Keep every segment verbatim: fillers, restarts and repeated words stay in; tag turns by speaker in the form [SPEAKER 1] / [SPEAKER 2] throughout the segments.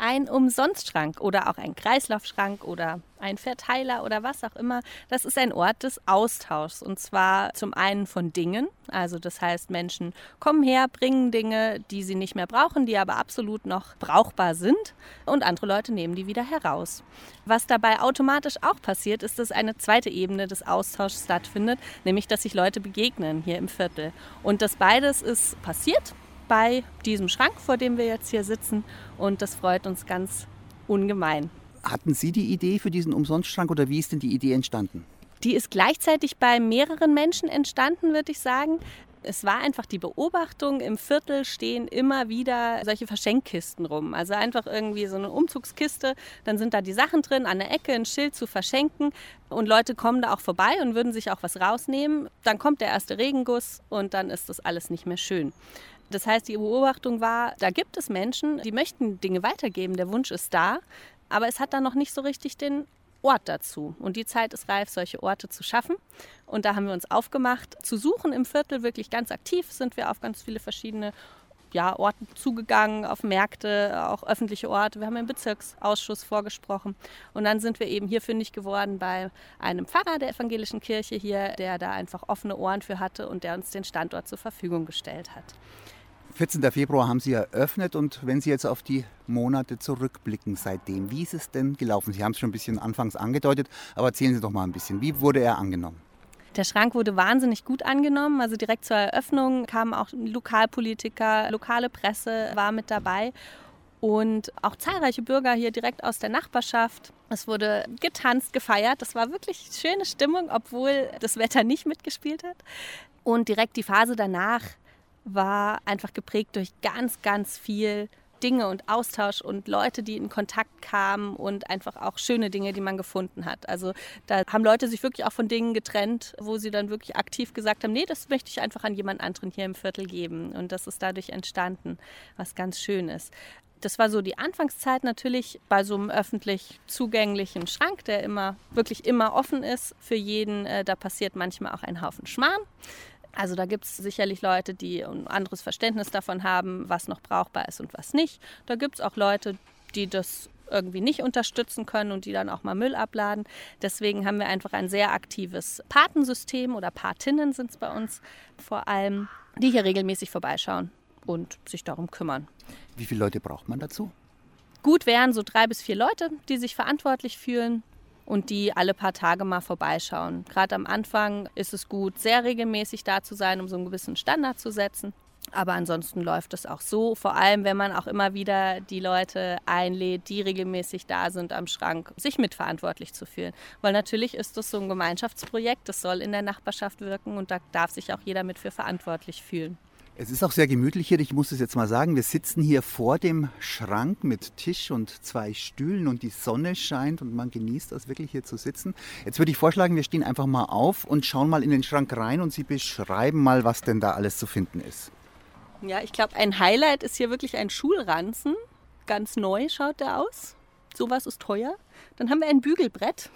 [SPEAKER 1] ein Umsonstschrank oder auch ein Kreislaufschrank oder ein Verteiler oder was auch immer. Das ist ein Ort des Austauschs und zwar zum einen von Dingen. Also das heißt, Menschen kommen her, bringen Dinge, die sie nicht mehr brauchen, die aber absolut noch brauchbar sind und andere Leute nehmen die wieder heraus. Was dabei automatisch auch passiert, ist, dass eine zweite Ebene des Austauschs stattfindet, nämlich dass sich Leute begegnen hier im Viertel. Und das beides ist passiert bei diesem Schrank, vor dem wir jetzt hier sitzen und das freut uns ganz ungemein.
[SPEAKER 2] Hatten Sie die Idee für diesen Umsonstschrank oder wie ist denn die Idee entstanden?
[SPEAKER 1] Die ist gleichzeitig bei mehreren Menschen entstanden, würde ich sagen. Es war einfach die Beobachtung, im Viertel stehen immer wieder solche Verschenkkisten rum. Also einfach irgendwie so eine Umzugskiste, dann sind da die Sachen drin, an der Ecke ein Schild zu verschenken und Leute kommen da auch vorbei und würden sich auch was rausnehmen. Dann kommt der erste Regenguss und dann ist das alles nicht mehr schön. Das heißt, die Beobachtung war, da gibt es Menschen, die möchten Dinge weitergeben, der Wunsch ist da, aber es hat dann noch nicht so richtig den Ort dazu. Und die Zeit ist reif, solche Orte zu schaffen. Und da haben wir uns aufgemacht, zu suchen im Viertel, wirklich ganz aktiv sind wir auf ganz viele verschiedene ja, Orte zugegangen, auf Märkte, auch öffentliche Orte. Wir haben im Bezirksausschuss vorgesprochen. Und dann sind wir eben hier fündig geworden bei einem Pfarrer der evangelischen Kirche hier, der da einfach offene Ohren für hatte und der uns den Standort zur Verfügung gestellt hat.
[SPEAKER 2] vierzehnten Februar haben Sie eröffnet und wenn Sie jetzt auf die Monate zurückblicken seitdem, wie ist es denn gelaufen? Sie haben es schon ein bisschen anfangs angedeutet, aber erzählen Sie doch mal ein bisschen. Wie wurde er angenommen?
[SPEAKER 1] Der Schrank wurde wahnsinnig gut angenommen. Also direkt zur Eröffnung kamen auch Lokalpolitiker, lokale Presse war mit dabei und auch zahlreiche Bürger hier direkt aus der Nachbarschaft. Es wurde getanzt, gefeiert. Das war wirklich schöne Stimmung, obwohl das Wetter nicht mitgespielt hat. Und direkt die Phase danach war einfach geprägt durch ganz, ganz viel Dinge und Austausch und Leute, die in Kontakt kamen und einfach auch schöne Dinge, die man gefunden hat. Also da haben Leute sich wirklich auch von Dingen getrennt, wo sie dann wirklich aktiv gesagt haben, nee, das möchte ich einfach an jemand anderen hier im Viertel geben. Und das ist dadurch entstanden, was ganz schön ist. Das war so die Anfangszeit natürlich bei so einem öffentlich zugänglichen Schrank, der immer wirklich immer offen ist für jeden. Da passiert manchmal auch ein Haufen Schmarrn. Also da gibt es sicherlich Leute, die ein anderes Verständnis davon haben, was noch brauchbar ist und was nicht. Da gibt es auch Leute, die das irgendwie nicht unterstützen können und die dann auch mal Müll abladen. Deswegen haben wir einfach ein sehr aktives Patensystem oder Patinnen sind es bei uns vor allem, die hier regelmäßig vorbeischauen und sich darum kümmern.
[SPEAKER 2] Wie viele Leute braucht man dazu?
[SPEAKER 1] Gut wären so drei bis vier Leute, die sich verantwortlich fühlen und die alle paar Tage mal vorbeischauen. Gerade am Anfang ist es gut, sehr regelmäßig da zu sein, um so einen gewissen Standard zu setzen. Aber ansonsten läuft es auch so, vor allem wenn man auch immer wieder die Leute einlädt, die regelmäßig da sind am Schrank, sich mitverantwortlich zu fühlen. Weil natürlich ist das so ein Gemeinschaftsprojekt, das soll in der Nachbarschaft wirken und da darf sich auch jeder mit für verantwortlich fühlen.
[SPEAKER 2] Es ist auch sehr gemütlich hier, ich muss es jetzt mal sagen. Wir sitzen hier vor dem Schrank mit Tisch und zwei Stühlen und die Sonne scheint und man genießt das wirklich hier zu sitzen. Jetzt würde ich vorschlagen, wir stehen einfach mal auf und schauen mal in den Schrank rein und Sie beschreiben mal, was denn da alles zu finden ist.
[SPEAKER 1] Ja, ich glaube, ein Highlight ist hier wirklich ein Schulranzen. Ganz neu schaut der aus. Sowas ist teuer. Dann haben wir ein Bügelbrett.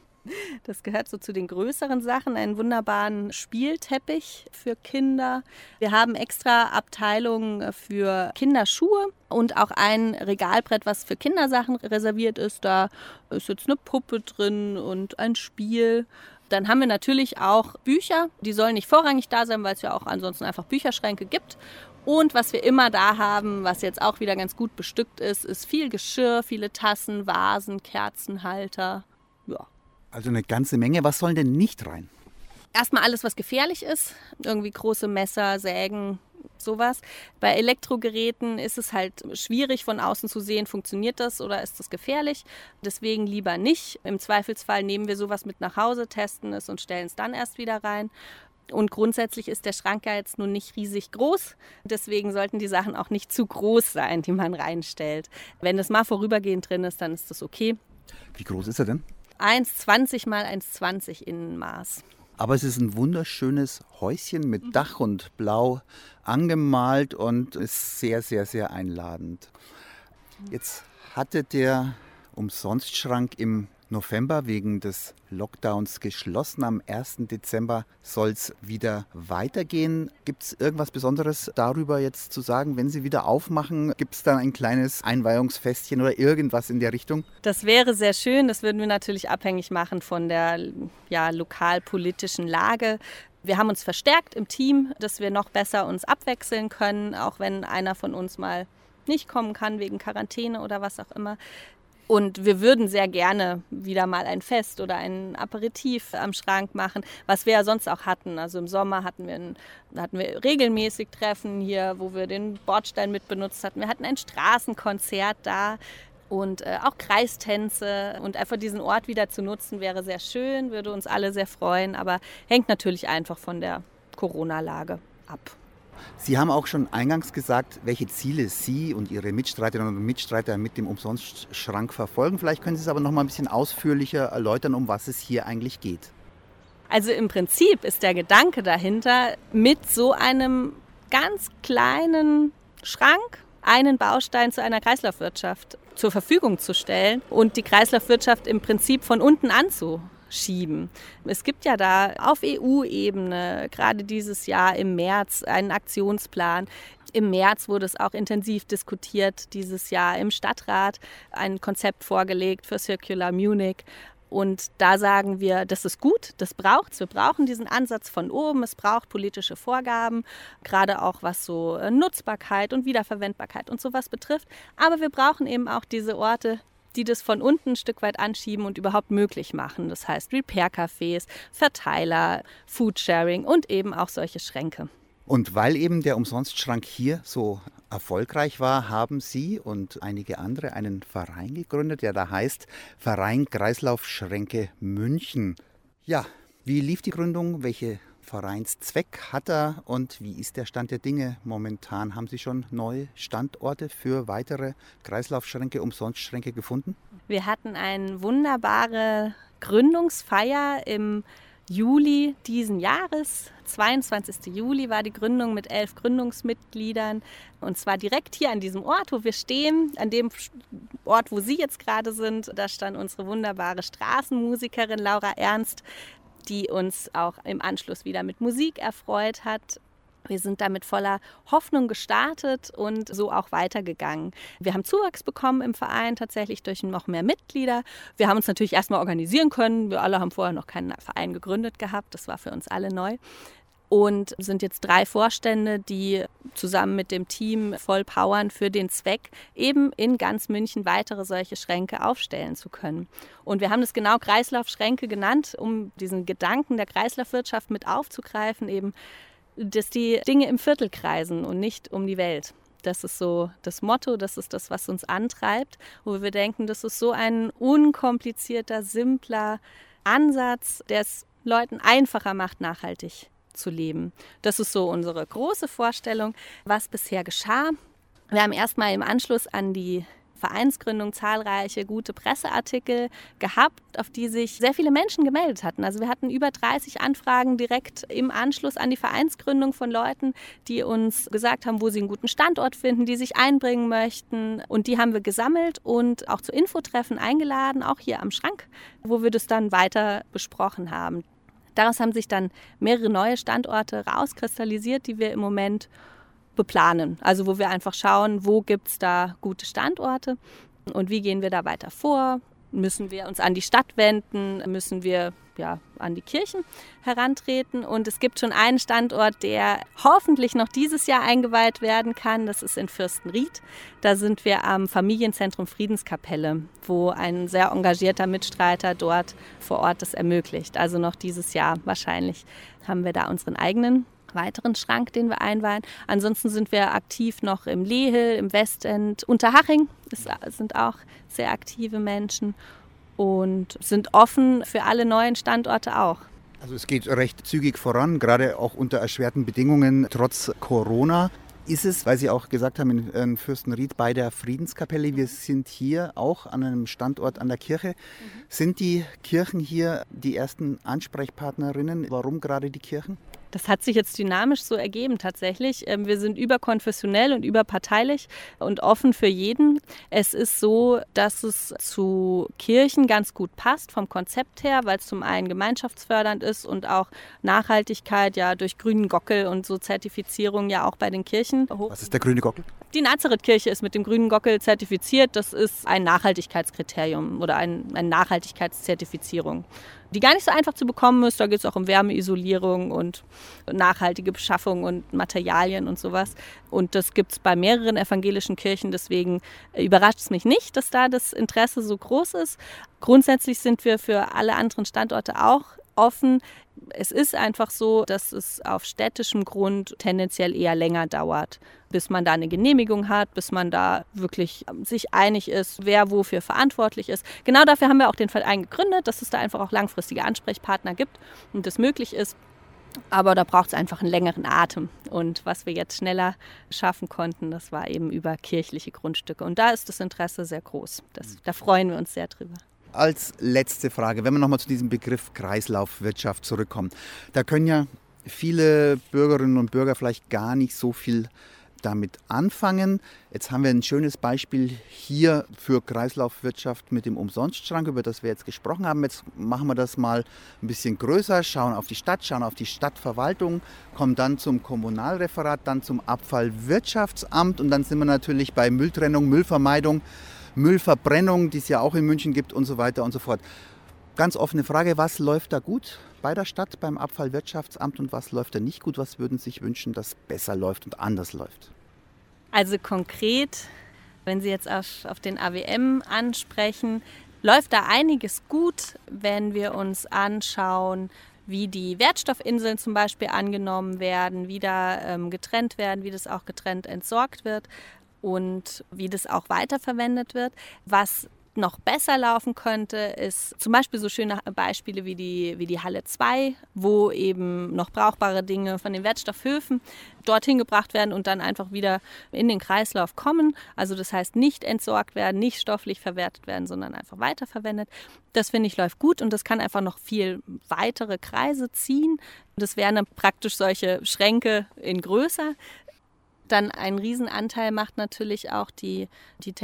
[SPEAKER 1] Das gehört so zu den größeren Sachen, einen wunderbaren Spielteppich für Kinder. Wir haben extra Abteilungen für Kinderschuhe und auch ein Regalbrett, was für Kindersachen reserviert ist. Da ist jetzt eine Puppe drin und ein Spiel. Dann haben wir natürlich auch Bücher. Die sollen nicht vorrangig da sein, weil es ja auch ansonsten einfach Bücherschränke gibt. Und was wir immer da haben, was jetzt auch wieder ganz gut bestückt ist, ist viel Geschirr, viele Tassen, Vasen, Kerzenhalter. Ja.
[SPEAKER 2] Also eine ganze Menge. Was soll denn nicht rein?
[SPEAKER 1] Erstmal alles, was gefährlich ist. Irgendwie große Messer, Sägen, sowas. Bei Elektrogeräten ist es halt schwierig von außen zu sehen, funktioniert das oder ist das gefährlich. Deswegen lieber nicht. Im Zweifelsfall nehmen wir sowas mit nach Hause, testen es und stellen es dann erst wieder rein. Und grundsätzlich ist der Schrank ja jetzt nun nicht riesig groß. Deswegen sollten die Sachen auch nicht zu groß sein, die man reinstellt. Wenn das mal vorübergehend drin ist, dann ist das okay.
[SPEAKER 2] Wie groß ist er denn?
[SPEAKER 1] eins Komma zwanzig mal eins Komma zwanzig Innenmaß.
[SPEAKER 2] Aber es ist ein wunderschönes Häuschen mit Dach und Blau angemalt und ist sehr, sehr, sehr einladend. Jetzt hatte der Umsonstschrank im November wegen des Lockdowns geschlossen. Am ersten Dezember soll es wieder weitergehen. Gibt es irgendwas Besonderes darüber jetzt zu sagen, wenn Sie wieder aufmachen? Gibt es dann ein kleines Einweihungsfestchen oder irgendwas in der Richtung?
[SPEAKER 1] Das wäre sehr schön. Das würden wir natürlich abhängig machen von der ja, lokalpolitischen Lage. Wir haben uns verstärkt im Team, dass wir noch besser uns abwechseln können, auch wenn einer von uns mal nicht kommen kann wegen Quarantäne oder was auch immer. Und wir würden sehr gerne wieder mal ein Fest oder ein Aperitif am Schrank machen, was wir ja sonst auch hatten. Also im Sommer hatten wir, ein, hatten wir regelmäßig Treffen hier, wo wir den Bordstein mit benutzt hatten. Wir hatten ein Straßenkonzert da und äh, auch Kreistänze. Und einfach diesen Ort wieder zu nutzen, wäre sehr schön, würde uns alle sehr freuen. Aber hängt natürlich einfach von der Corona-Lage ab.
[SPEAKER 2] Sie haben auch schon eingangs gesagt, welche Ziele Sie und Ihre Mitstreiterinnen und Mitstreiter mit dem Umsonstschrank verfolgen. Vielleicht können Sie es aber noch mal ein bisschen ausführlicher erläutern, um was es hier eigentlich geht.
[SPEAKER 1] Also im Prinzip ist der Gedanke dahinter, mit so einem ganz kleinen Schrank einen Baustein zu einer Kreislaufwirtschaft zur Verfügung zu stellen und die Kreislaufwirtschaft im Prinzip von unten anzuschieben. Schieben. Es gibt ja da auf E U-Ebene gerade dieses Jahr im März einen Aktionsplan. Im März wurde es auch intensiv diskutiert, dieses Jahr im Stadtrat ein Konzept vorgelegt für Circular Munich. Und da sagen wir, das ist gut, das braucht's. Wir brauchen diesen Ansatz von oben. Es braucht politische Vorgaben, gerade auch was so Nutzbarkeit und Wiederverwendbarkeit und sowas betrifft. Aber wir brauchen eben auch diese Orte, die das von unten ein Stück weit anschieben und überhaupt möglich machen. Das heißt Repair-Cafés, Verteiler, Foodsharing und eben auch solche Schränke.
[SPEAKER 2] Und weil eben der Umsonstschrank hier so erfolgreich war, haben Sie und einige andere einen Verein gegründet, der da heißt Verein Kreislaufschränke München. Ja, wie lief die Gründung? Welche Vereinszweck hat er und wie ist der Stand der Dinge momentan? Haben Sie schon neue Standorte für weitere Kreislaufschränke, Umsonstschränke gefunden?
[SPEAKER 1] Wir hatten eine wunderbare Gründungsfeier im Juli diesen Jahres. zweiundzwanzigsten Juli war die Gründung mit elf Gründungsmitgliedern und zwar direkt hier an diesem Ort, wo wir stehen, an dem Ort, wo Sie jetzt gerade sind. Da stand unsere wunderbare Straßenmusikerin Laura Ernst, die uns auch im Anschluss wieder mit Musik erfreut hat. Wir sind damit voller Hoffnung gestartet und so auch weitergegangen. Wir haben Zuwachs bekommen im Verein, tatsächlich durch noch mehr Mitglieder. Wir haben uns natürlich erstmal organisieren können. Wir alle haben vorher noch keinen Verein gegründet gehabt. Das war für uns alle neu. Und sind jetzt drei Vorstände, die zusammen mit dem Team voll powern für den Zweck, eben in ganz München weitere solche Schränke aufstellen zu können. Und wir haben das genau Kreislaufschränke genannt, um diesen Gedanken der Kreislaufwirtschaft mit aufzugreifen, eben, dass die Dinge im Viertel kreisen und nicht um die Welt. Das ist so das Motto, das ist das, was uns antreibt, wo wir denken, das ist so ein unkomplizierter, simpler Ansatz, der es Leuten einfacher macht, nachhaltig zu leben. Das ist so unsere große Vorstellung, was bisher geschah. Wir haben erstmal im Anschluss an die Vereinsgründung zahlreiche gute Presseartikel gehabt, auf die sich sehr viele Menschen gemeldet hatten. Also wir hatten über dreißig Anfragen direkt im Anschluss an die Vereinsgründung von Leuten, die uns gesagt haben, wo sie einen guten Standort finden, die sich einbringen möchten. Und die haben wir gesammelt und auch zu Infotreffen eingeladen, auch hier am Schrank, wo wir das dann weiter besprochen haben. Daraus haben sich dann mehrere neue Standorte rauskristallisiert, die wir im Moment beplanen. Also wo wir einfach schauen, wo gibt es da gute Standorte und wie gehen wir da weiter vor. Müssen wir uns an die Stadt wenden, müssen wir ja, an die Kirchen herantreten. Und es gibt schon einen Standort, der hoffentlich noch dieses Jahr eingeweiht werden kann. Das ist in Fürstenried. Da sind wir am Familienzentrum Friedenskapelle, wo ein sehr engagierter Mitstreiter dort vor Ort das ermöglicht. Also noch dieses Jahr wahrscheinlich haben wir da unseren eigenen weiteren Schrank, den wir einweihen. Ansonsten sind wir aktiv noch im Lehel, im Westend, Unterhaching. Das sind auch sehr aktive Menschen und sind offen für alle neuen Standorte auch.
[SPEAKER 2] Also es geht recht zügig voran, gerade auch unter erschwerten Bedingungen trotz Corona. Ist es, weil Sie auch gesagt haben, in Fürstenried bei der Friedenskapelle, wir sind hier auch an einem Standort an der Kirche. Mhm. Sind die Kirchen hier die ersten Ansprechpartnerinnen? Warum gerade die Kirchen?
[SPEAKER 1] Das hat sich jetzt dynamisch so ergeben tatsächlich. Wir sind überkonfessionell und überparteilich und offen für jeden. Es ist so, dass es zu Kirchen ganz gut passt vom Konzept her, weil es zum einen gemeinschaftsfördernd ist und auch Nachhaltigkeit ja durch grünen Gockel und so Zertifizierung ja auch bei den Kirchen.
[SPEAKER 2] Was ist der grüne Gockel?
[SPEAKER 1] Die Nazareth-Kirche ist mit dem grünen Gockel zertifiziert. Das ist ein Nachhaltigkeitskriterium oder ein, eine Nachhaltigkeitszertifizierung, die gar nicht so einfach zu bekommen ist. Da geht es auch um Wärmeisolierung und nachhaltige Beschaffung und Materialien und sowas. Und das gibt es bei mehreren evangelischen Kirchen. Deswegen überrascht es mich nicht, dass da das Interesse so groß ist. Grundsätzlich sind wir für alle anderen Standorte auch offen. Es ist einfach so, dass es auf städtischem Grund tendenziell eher länger dauert, bis man da eine Genehmigung hat, bis man da wirklich sich einig ist, wer wofür verantwortlich ist. Genau dafür haben wir auch den Verein gegründet, dass es da einfach auch langfristige Ansprechpartner gibt und das möglich ist. Aber da braucht es einfach einen längeren Atem. Und was wir jetzt schneller schaffen konnten, das war eben über kirchliche Grundstücke. Und da ist das Interesse sehr groß. Das, da freuen wir uns sehr drüber.
[SPEAKER 2] Als letzte Frage, wenn wir nochmal zu diesem Begriff Kreislaufwirtschaft zurückkommen. Da können ja viele Bürgerinnen und Bürger vielleicht gar nicht so viel damit anfangen. Jetzt haben wir ein schönes Beispiel hier für Kreislaufwirtschaft mit dem Umsonstschrank, über das wir jetzt gesprochen haben. Jetzt machen wir das mal ein bisschen größer, schauen auf die Stadt, schauen auf die Stadtverwaltung, kommen dann zum Kommunalreferat, dann zum Abfallwirtschaftsamt und dann sind wir natürlich bei Mülltrennung, Müllvermeidung, Müllverbrennung, die es ja auch in München gibt und so weiter und so fort. Ganz offene Frage, was läuft da gut bei der Stadt, beim Abfallwirtschaftsamt und was läuft da nicht gut? Was würden Sie sich wünschen, dass besser läuft und anders läuft?
[SPEAKER 1] Also konkret, wenn Sie jetzt auf, auf den A W M ansprechen, läuft da einiges gut, wenn wir uns anschauen, wie die Wertstoffinseln zum Beispiel angenommen werden, wie da ähm, getrennt werden, wie das auch getrennt entsorgt wird und wie das auch weiterverwendet wird. Was noch besser laufen könnte, ist zum Beispiel so schöne Beispiele wie die, wie die Halle zwei, wo eben noch brauchbare Dinge von den Wertstoffhöfen dorthin gebracht werden und dann einfach wieder in den Kreislauf kommen. Also das heißt nicht entsorgt werden, nicht stofflich verwertet werden, sondern einfach weiterverwendet. Das finde ich läuft gut und das kann einfach noch viel weitere Kreise ziehen. Das wären dann praktisch solche Schränke in größer. Dann einen Riesenanteil macht natürlich auch die, die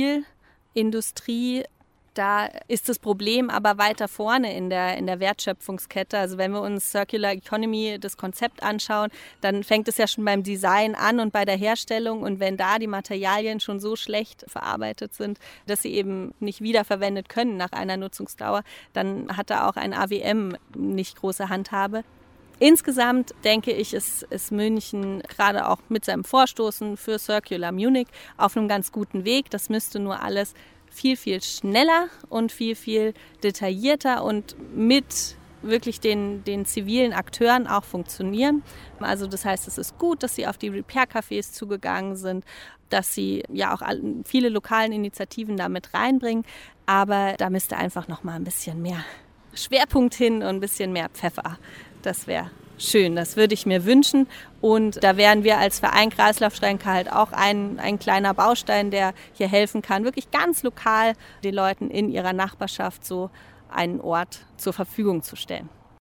[SPEAKER 1] Textilindustrie. Da ist das Problem aber weiter vorne in der, in der Wertschöpfungskette. Also wenn wir uns Circular Economy, das Konzept anschauen, dann fängt es ja schon beim Design an und bei der Herstellung. Und wenn da die Materialien schon so schlecht verarbeitet sind, dass sie eben nicht wiederverwendet können nach einer Nutzungsdauer, dann hat da auch ein A W M nicht große Handhabe. Insgesamt denke ich, ist, ist München gerade auch mit seinem Vorstoßen für Circular Munich auf einem ganz guten Weg. Das müsste nur alles viel, viel schneller und viel, viel detaillierter und mit wirklich den, den zivilen Akteuren auch funktionieren. Also das heißt, es ist gut, dass sie auf die Repair-Cafés zugegangen sind, dass sie ja auch viele lokalen Initiativen da mit reinbringen. Aber da müsste einfach noch mal ein bisschen mehr Schwerpunkt hin und ein bisschen mehr Pfeffer. Das wäre schön, das würde ich mir wünschen. Und da wären wir als Verein Kreislaufschränke halt auch ein, ein kleiner Baustein, der hier helfen kann, wirklich ganz lokal den Leuten in ihrer Nachbarschaft so einen Ort zur Verfügung zu stellen.